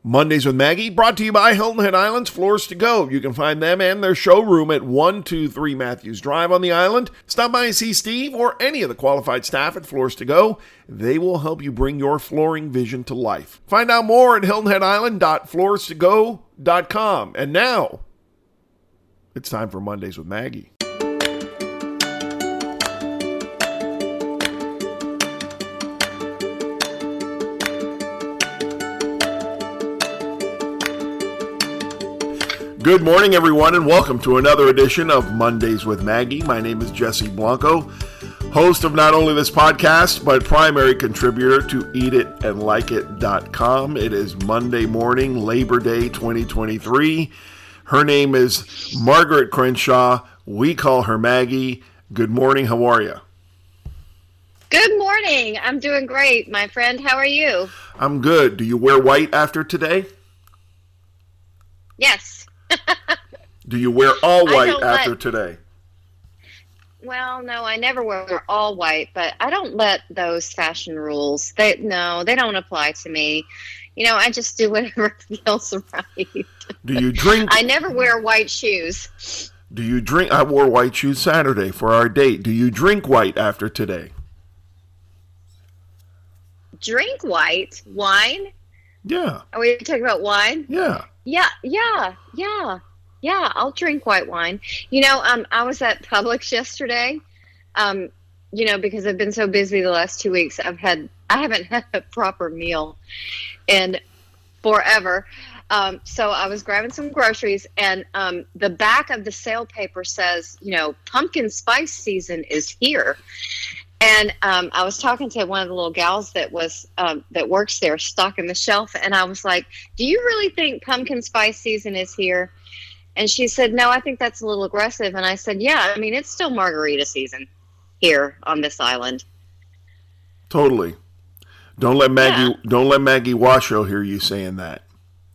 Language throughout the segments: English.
Mondays with Maggie, brought to you by Hilton Head Island's Floors to Go. You can find them and their showroom at 123 Matthews Drive on the island. Stop by and see Steve or any of the qualified staff at Floors to Go. They will help you bring your flooring vision to life. Find out more at hiltonheadisland.floorstogo.com. And now, it's time for Mondays with Maggie. Good morning, everyone, and welcome to another edition of Mondays with Maggie. My name is Jesse Blanco, host of not only this podcast, but primary contributor to eatitandlikeit.com. It is Monday morning, Labor Day 2023. Her name is Margaret Crenshaw. We call her Maggie. Good morning. How are you? Good morning. I'm doing great, my friend. How are you? I'm good. Do you wear white after today? Yes. Do you wear all white after today? Well, no, I never wear all white, but I don't let those fashion rules. They don't apply to me. You know, I just do whatever feels right. Do you drink? I never wear white shoes. Do you drink? I wore white shoes Saturday for our date. Do you drink white after today? Drink white? Wine? Yeah. Are we talking about wine? Yeah. Yeah, I'll drink white wine. You know, I was at Publix yesterday, because I've been so busy the last 2 weeks. I haven't had a proper meal in forever. So I was grabbing some groceries, and the back of the sale paper says, pumpkin spice season is here. And I was talking to one of the little gals that works there, stocking the shelf, and I was like, "Do you really think pumpkin spice season is here?" And she said, "No, I think that's a little aggressive." And I said, "Yeah, I mean, it's still margarita season here on this island." Totally. Don't let Maggie Washoe hear you saying that.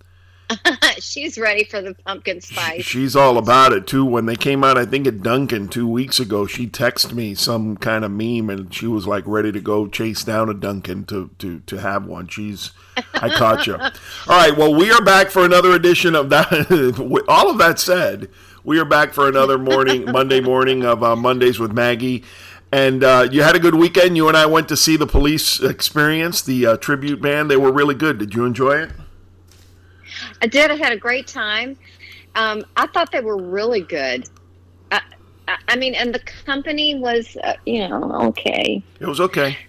She's ready for the pumpkin spice. She's all about it, too. When they came out, I think at Dunkin' 2 weeks ago, she texted me some kind of meme, and she was like ready to go chase down a Dunkin' to have one. I caught you. All right, well, we are back for another edition of that. All of that said, we are back for another Monday morning of Mondays with Maggie. And you had a good weekend. You and I went to see the Police Experience, the tribute band. They were really good. Did you enjoy it? I did. I had a great time. I thought they were really good. I mean, and the company was, okay. It was okay.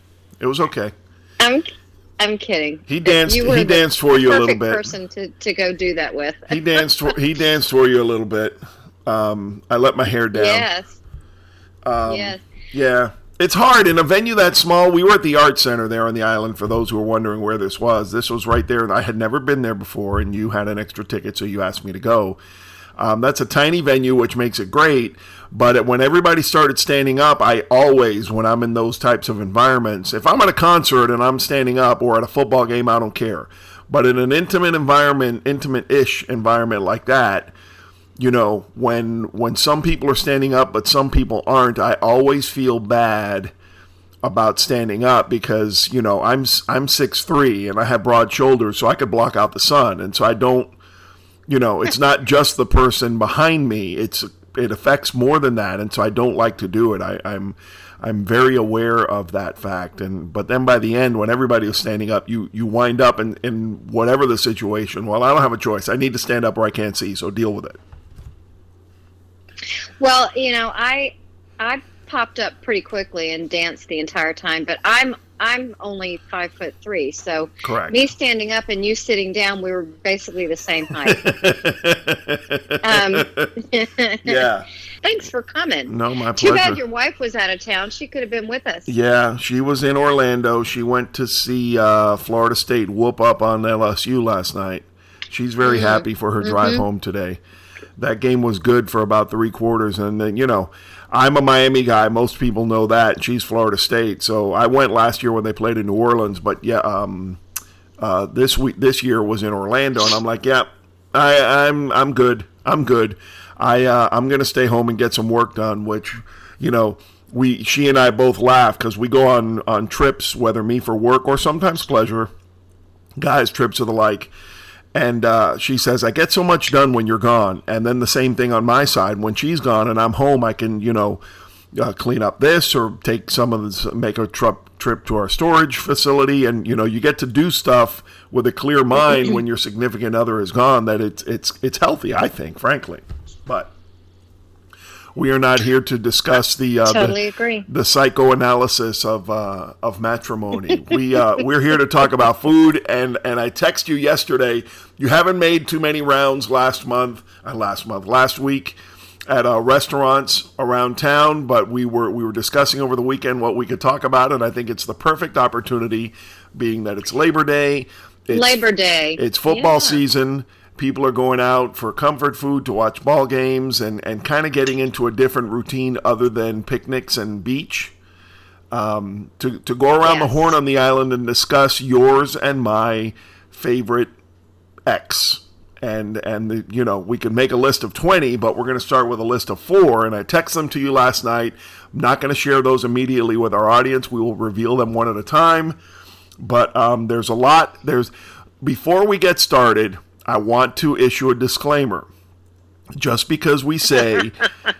I'm kidding. He danced. He danced for you a little bit. Perfect person to go do that with. He danced for you a little bit. I let my hair down. Yes. Yes. Yeah. It's hard in a venue that small. We were at the Art Center there on the island, for those who are wondering where this was. This was right there, and I had never been there before, and you had an extra ticket, so you asked me to go. That's a tiny venue, which makes it great, but when everybody started standing up, I always, when I'm in those types of environments, if I'm at a concert and I'm standing up, or at a football game, I don't care. But in an intimate environment, intimate-ish environment like that, when some people are standing up but some people aren't, I always feel bad about standing up because, I'm 6'3" and I have broad shoulders, so I could block out the sun. And so I don't, it's not just the person behind me. It affects more than that. And so I don't like to do it. I'm very aware of that fact. But then by the end, when everybody was standing up, you wind up in whatever the situation. Well, I don't have a choice. I need to stand up or I can't see, so deal with it. Well, I popped up pretty quickly and danced the entire time, but I'm only 5'3", so correct. Me standing up and you sitting down, we were basically the same height. Yeah. Thanks for coming. No, my pleasure. Too bad your wife was out of town. She could have been with us. Yeah, she was in Orlando. She went to see Florida State whoop up on LSU last night. She's very happy for her drive home today. That game was good for about 3 quarters, and then, I'm a Miami guy. Most people know that. She's Florida State, so I went last year when they played in New Orleans. But yeah, this year was in Orlando, and I'm like, yeah, I'm good. I'm gonna stay home and get some work done. Which, she and I both laugh because we go on trips, whether me for work or sometimes pleasure, guys trips or the like. And she says, I get so much done when you're gone. And then the same thing on my side. When she's gone and I'm home, I can, clean up this or take some of this, make a trip to our storage facility. And, you get to do stuff with a clear mind when your significant other is gone, that it's healthy, I think, frankly. But we are not here to discuss the psychoanalysis of matrimony. We're here to talk about food. And I text you yesterday. You haven't made too many rounds last week at restaurants around town, but we were discussing over the weekend what we could talk about, and I think it's the perfect opportunity, being that it's Labor Day. It's football season. People are going out for comfort food to watch ball games and kind of getting into a different routine other than picnics and beach. To go around the horn on the island and discuss yours and my favorite X. And we could make a list of 20, but we're going to start with a list of 4. And I texted them to you last night. I'm not going to share those immediately with our audience. We will reveal them one at a time. But there's a lot. Before we get started, I want to issue a disclaimer. Just because we say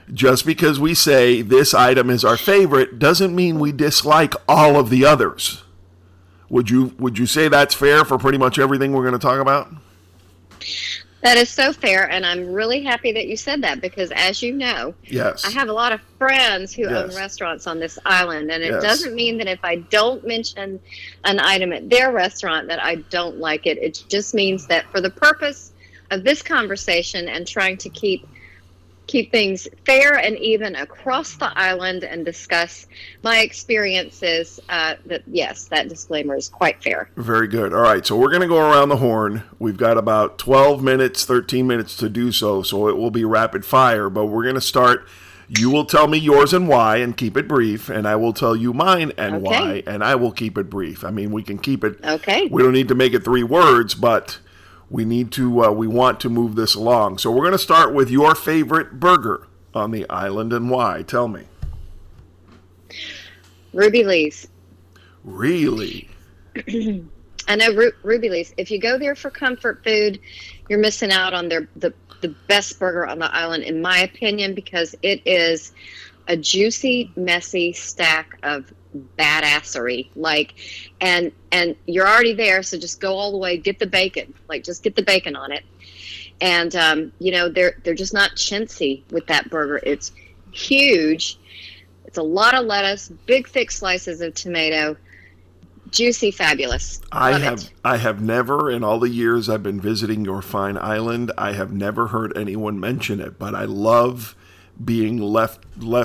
this item is our favorite doesn't mean we dislike all of the others. Would you say that's fair for pretty much everything we're going to talk about? That is so fair, and I'm really happy that you said that because, as you know, yes, I have a lot of friends who own restaurants on this island, and it doesn't mean that if I don't mention an item at their restaurant that I don't like it. It just means that for the purpose of this conversation and trying to keep things fair and even across the island and discuss my experiences, that disclaimer is quite fair. Very good. All right, so we're going to go around the horn. We've got about 13 minutes to do so it will be rapid fire, but we're going to start. You will tell me yours and why and keep it brief, and I will tell you mine and why, and I will keep it brief. I mean, we can keep it. Okay. We don't need to make it 3 words, but we want to move this along. So we're going to start with your favorite burger on the island and why. Tell me. Ruby Lee's. Really? I know Ruby Lee's. If you go there for comfort food, you're missing out on the best burger on the island, in my opinion, because it is a juicy, messy stack of badassery, and you're already there, so just go all the way, get the bacon, just get the bacon on it, and they're just not chintzy with that burger. It's huge, it's a lot of lettuce, big thick slices of tomato, juicy, fabulous. I have never, in all the years I've been visiting your fine island, I have never heard anyone mention it, but I love being left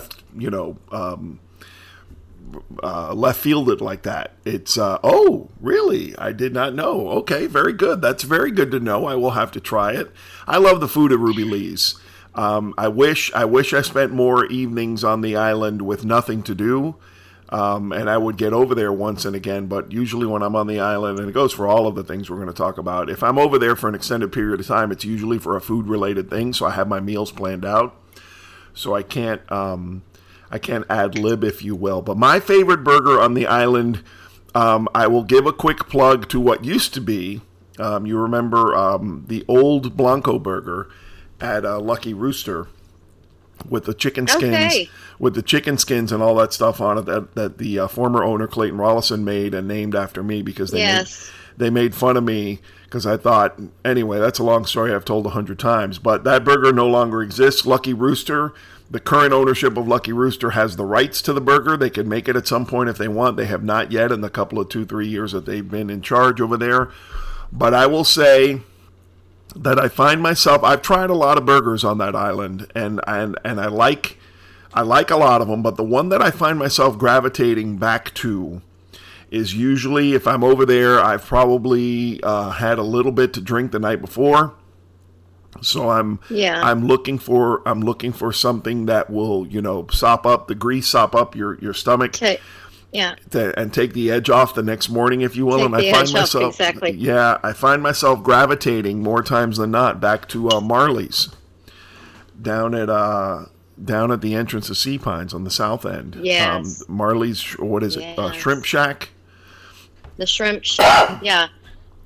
left fielded like that. It's oh, really? I did not know. Okay, very good. That's very good to know. I will have to try it. I love the food at Ruby Lee's. I wish I spent more evenings on the island with nothing to do, and I would get over there once and again. But usually when I'm on the island, and it goes for all of the things we're going to talk about, if I'm over there for an extended period of time, it's usually for a food related thing. So I have my meals planned out. So I can't ad lib, if you will. But my favorite burger on the island, I will give a quick plug to what used to be. You remember the old Blanco burger at Lucky Rooster with the chicken skins, and all that stuff on it that the former owner Clayton Rollison made and named after me because they made fun of me because I thought, anyway, that's a long story I've told 100 times, but that burger no longer exists. Lucky Rooster, the current ownership of Lucky Rooster has the rights to the burger. They can make it at some point if they want. They have not yet in the couple of 2-3 years that they've been in charge over there. But I will say that I find myself, I've tried a lot of burgers on that island, and I like a lot of them, but the one that I find myself gravitating back to is usually, if I'm over there, I've probably had a little bit to drink the night before. So I'm looking for something that will, sop up the grease, sop up your stomach. And take the edge off the next morning, if you will. I find myself gravitating more times than not back to Marley's down at the entrance of Sea Pines on the south end. Marley's, what is it? Shrimp Shack. The Shrimp Shack, yeah.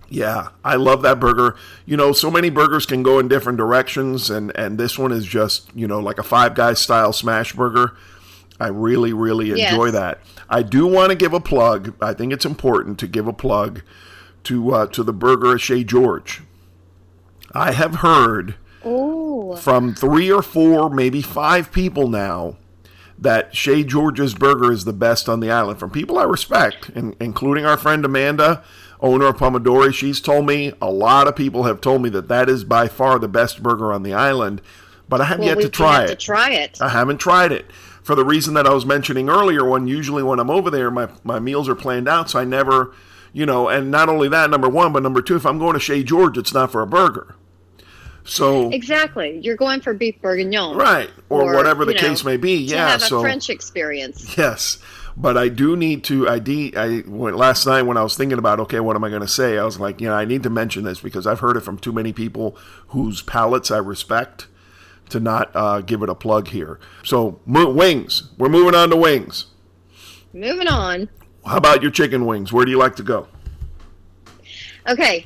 Yeah, I love that burger. So many burgers can go in different directions, and this one is just, like a Five Guys style smash burger. I really, really enjoy that. I do want to give a plug. I think it's important to give a plug to the burger at Chez George. I have heard from 3 or 4, maybe 5 people now that Chez George's burger is the best on the island. From people I respect, including our friend Amanda, owner of Pomodori. She's told me, a lot of people have told me that is by far the best burger on the island, but I have yet to try it. I haven't tried it for the reason that I was mentioning earlier. Usually when I'm over there, my meals are planned out, so I never, and not only that, number one, but number two, if I'm going to Chez George, it's not for a burger. So exactly, you're going for beef bourguignon, right, or whatever the case may be. Yeah, to have a French experience. Yes, but I do need to. Last night when I was thinking about, okay, what am I going to say? I was like, I need to mention this because I've heard it from too many people whose palates I respect to not give it a plug here. So wings, we're moving on to wings. Moving on. How about your chicken wings? Where do you like to go? Okay.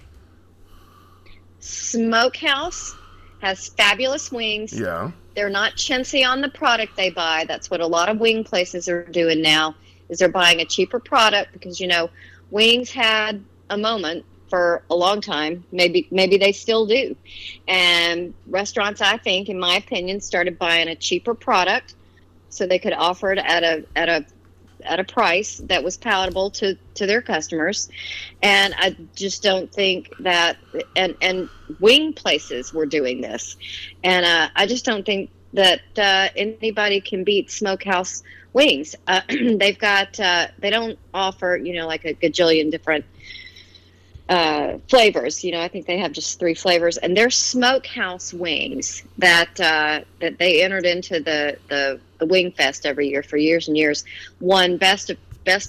Smokehouse has fabulous wings. Yeah. They're not chintzy on the product they buy. That's what a lot of wing places are doing now, is they're buying a cheaper product because, wings had a moment for a long time. Maybe they still do. And restaurants, I think, in my opinion, started buying a cheaper product so they could offer it at a price that was palatable to their customers. And I just don't think that, and wing places were doing this. And I just don't think that anybody can beat Smokehouse wings. They've got, they don't offer, like a gajillion different flavors. I think they have just 3 flavors, and they're Smokehouse wings that they entered into the Wing Fest every year for years and years. Won best of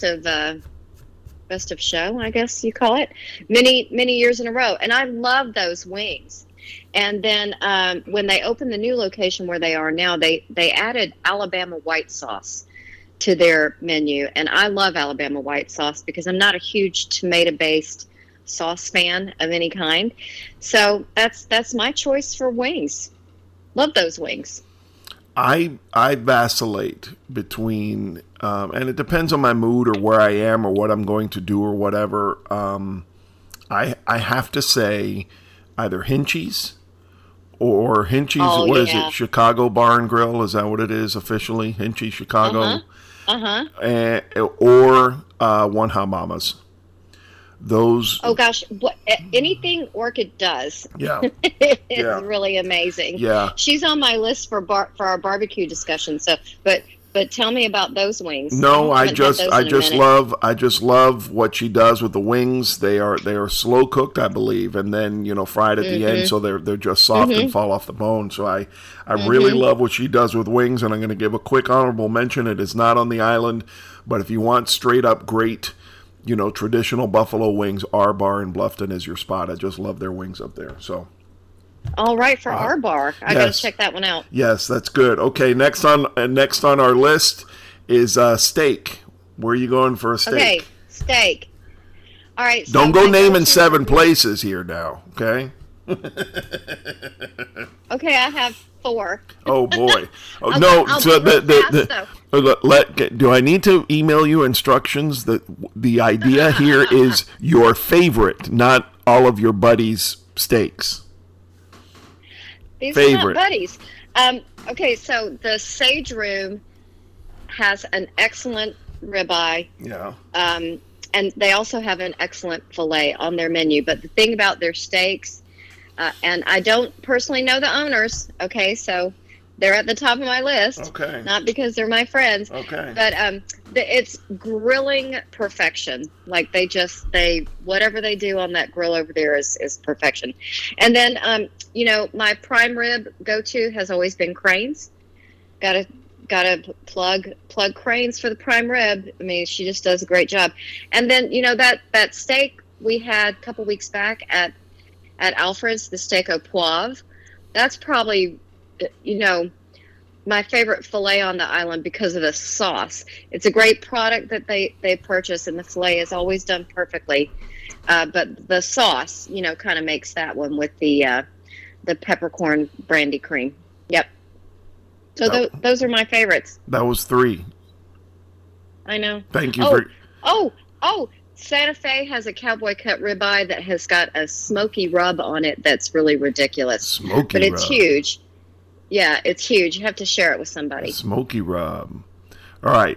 show, I guess you call it, many years in a row. And I love those wings. And then when they opened the new location where they are now, they added Alabama white sauce to their menu, and I love Alabama white sauce because I'm not a huge tomato-based sauce fan of any kind. So that's my choice for wings. Love those wings. I vacillate between, and it depends on my mood or where I am or what I'm going to do or whatever. I have to say either Hinchey's or Hinchey's. Oh, what is it? Chicago Bar and Grill. Is that what it is officially? Hinchey's Chicago. Or One Hot Mama's. Those. Oh gosh, anything Orchid does, is really amazing. Yeah, she's on my list for our barbecue discussion. So, but tell me about those wings. No, I just love what she does with the wings. They are slow cooked, I believe, and then fried at the end, so they're just soft and fall off the bone. So I really love what she does with wings, and I'm going to give a quick honorable mention. It is not on the island, but if you want straight up great, traditional buffalo wings, our bar in Bluffton is your spot. I just love their wings up there. So, all right, for our bar, I got to check that one out. Yes, that's good. Okay, next on our list is steak. Where are you going for a steak? Okay, steak. All right. So don't go naming 7 places here now. Okay. Okay, I have 4. Oh boy! Oh, no. So do I need to email you instructions? That the idea here is your favorite, not all of your buddies' steaks. These favorite. Are not buddies. Okay, so the Sage Room has an excellent ribeye. Yeah. And they also have an excellent filet on their menu. But the thing about their steaks. And I don't personally know the owners, okay, so they're at the top of my list. Okay. Not because they're my friends. Okay. But it's grilling perfection. Like they whatever they do on that grill over there is perfection. And then my prime rib go-to has always been Crane's. Gotta plug Crane's for the prime rib. I mean, she just does a great job. And then that steak we had a couple weeks back at Alfred's, the steak au poivre, that's probably, my favorite filet on the island because of the sauce. It's a great product that they purchase, and the filet is always done perfectly. But the sauce, kind of makes that one with the peppercorn brandy cream. Yep. So those are my favorites. That was 3. I know. Thank you for... Oh, Santa Fe has a cowboy cut ribeye that has got a smoky rub on it that's really ridiculous. But it's huge. Yeah, it's huge. You have to share it with somebody. Smoky rub. All right.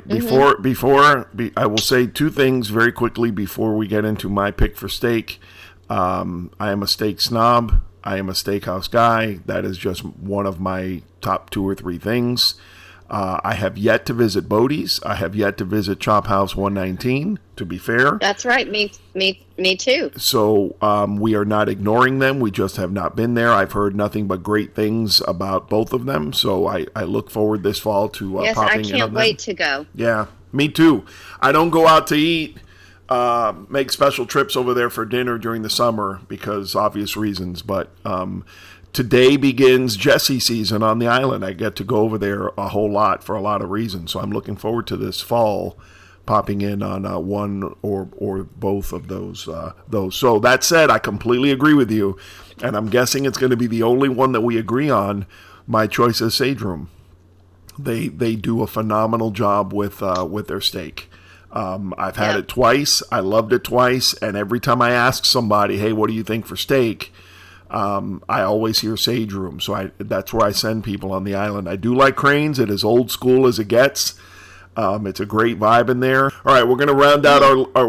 I will say 2 things very quickly before we get into my pick for steak. I am a steak snob. I am a steakhouse guy. That is just one of my top 2 or 3 things. I have yet to visit Bodie's. I have yet to visit Chop House 119, to be fair. That's right. Me too. So we are not ignoring them. We just have not been there. I've heard nothing but great things about both of them. So I look forward this fall to popping in on them. Yes, I can't wait to go. Yeah, me too. I don't go out to eat, make special trips over there for dinner during the summer because obvious reasons. But today begins Jesse season on the island. I get to go over there a whole lot for a lot of reasons. So I'm looking forward to this fall popping in on one or both of those. So that said, I completely agree with you. And I'm guessing it's going to be the only one that we agree on. My choice is Sage Room. They do a phenomenal job with their steak. I've had it twice. I loved it twice. And every time I ask somebody, hey, what do you think for steak? I always hear Sage Room, so that's where I send people on the island. I do like Cranes. It is old school as it gets. It's a great vibe in there. All right, we're going to round out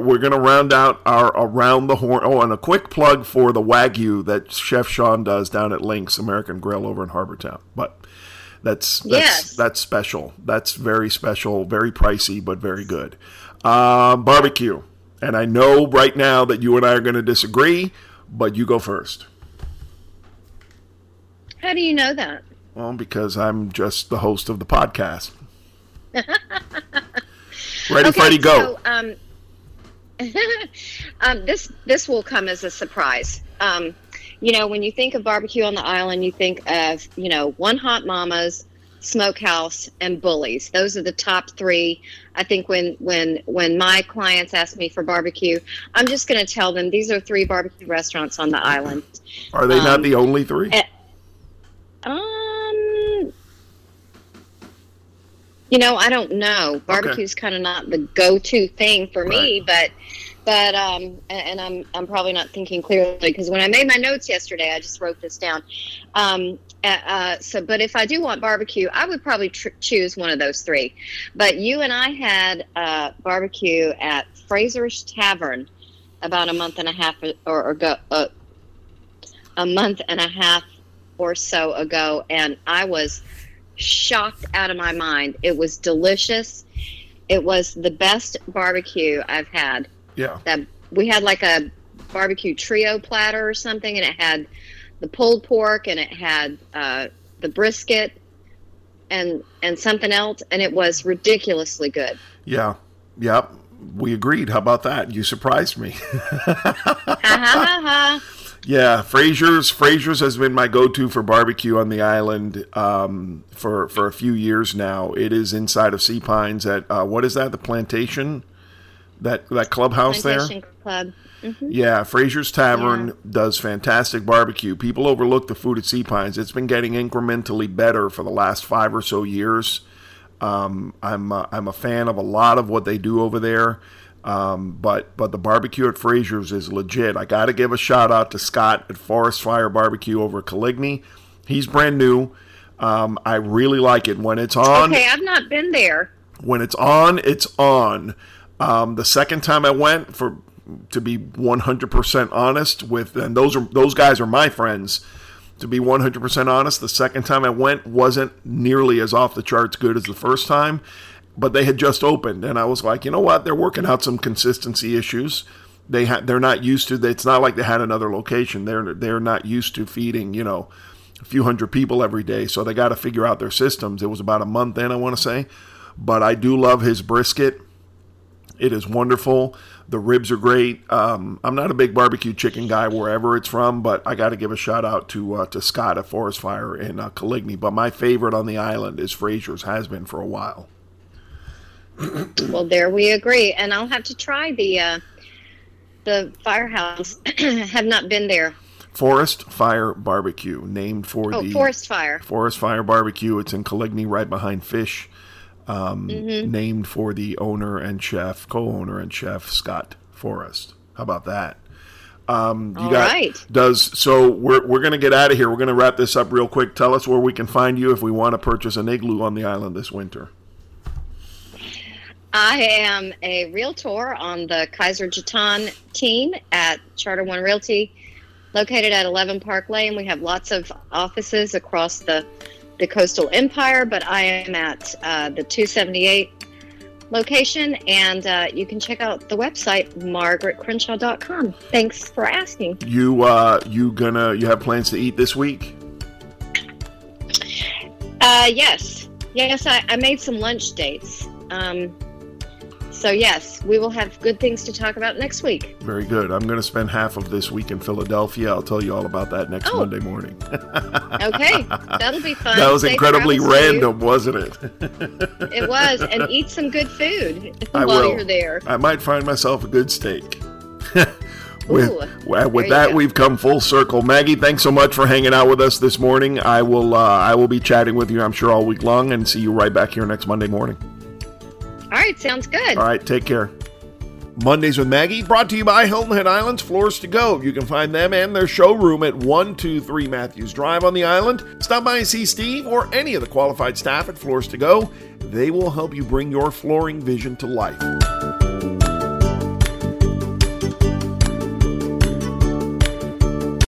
our around the horn. Oh, and a quick plug for the Wagyu that Chef Sean does down at Link's American Grill over in Harbortown. But that's special. That's very special, very pricey, but very good. Barbecue, and I know right now that you and I are going to disagree, but you go first. How do you know that? Well, because I'm just the host of the podcast. Ready, Freddie, go. So, this will come as a surprise. When you think of barbecue on the island, you think of, One Hot Mama's, Smokehouse, and Bully's. Those are the top 3. I think when my clients ask me for barbecue, I'm just going to tell them these are 3 barbecue restaurants on the island. Are they not the only 3? I don't know. Barbecue's kind of not the go-to thing for me, but and I'm probably not thinking clearly because when I made my notes yesterday, I just wrote this down. But if I do want barbecue, I would probably choose one of those 3. But you and I had barbecue at Fraser's Tavern about a month and a half or so ago, and I was shocked out of my mind. It was delicious. It was the best barbecue I've had. Yeah. We had like a barbecue trio platter or something, and it had the pulled pork, and it had the brisket, and something else, and it was ridiculously good. Yeah. Yep. We agreed. How about that? You surprised me. Yeah, Fraser's has been my go-to for barbecue on the island for a few years now. It is inside of Sea Pines at what is that? The Plantation, that clubhouse Plantation there. Club. Mm-hmm. Yeah, Fraser's Tavern does fantastic barbecue. People overlook the food at Sea Pines. It's been getting incrementally better for the last 5 or so years. I'm a fan of a lot of what they do over there. But the barbecue at Fraser's is legit. I got to give a shout out to Scott at Forest Fire Barbecue over at Coligny. He's brand new. I really like it when it's on. Okay, I've not been there. When it's on, it's on. The second time I went, to be 100% honest with, and those guys are my friends. To be 100% honest, the second time I went wasn't nearly as off the charts good as the first time. But they had just opened, and I was like, you know what? They're working out some consistency issues. They're not used to. It's not like they had another location. They're not used to feeding a few hundred people every day. So they got to figure out their systems. It was about a month in, I want to say, but I do love his brisket. It is wonderful. The ribs are great. I'm not a big barbecue chicken guy wherever it's from, but I got to give a shout out to Scott at Forest Fire in Coligny. But my favorite on the island is Fraser's. Has been for a while. Well, there we agree, and I'll have to try the the firehouse. Have not been there. Forest Fire Barbecue, named for the Forest Fire. Forest Fire Barbecue. It's in Coligny, right behind Fish. Named for the owner and chef, co-owner and chef, Scott Forrest. How about that? So we're going to get out of here. We're going to wrap this up real quick. Tell us where we can find you if we want to purchase an igloo on the island this winter. I am a realtor on the Kaiser Jeton team at Charter One Realty, located at 11 Park Lane. We have lots of offices across the coastal empire, but I am at the 278 location, and you can check out the website, margaretcrenshaw.com. Thanks for asking. You have plans to eat this week? Yes, I made some lunch dates. So yes, we will have good things to talk about next week. Very good. I'm going to spend half of this week in Philadelphia. I'll tell you all about that next Monday morning. Okay, that'll be fun. That was incredibly random, wasn't it? It was, and eat some good food you're there. I might find myself a good steak. With that, we've come full circle. Maggie, thanks so much for hanging out with us this morning. I will be chatting with you, I'm sure, all week long, and see you right back here next Monday morning. All right, sounds good. All right, take care. Mondays with Maggie, brought to you by Hilton Head Island's Floors to Go. You can find them and their showroom at 123 Matthews Drive on the island. Stop by and see Steve or any of the qualified staff at Floors to Go. They will help you bring your flooring vision to life.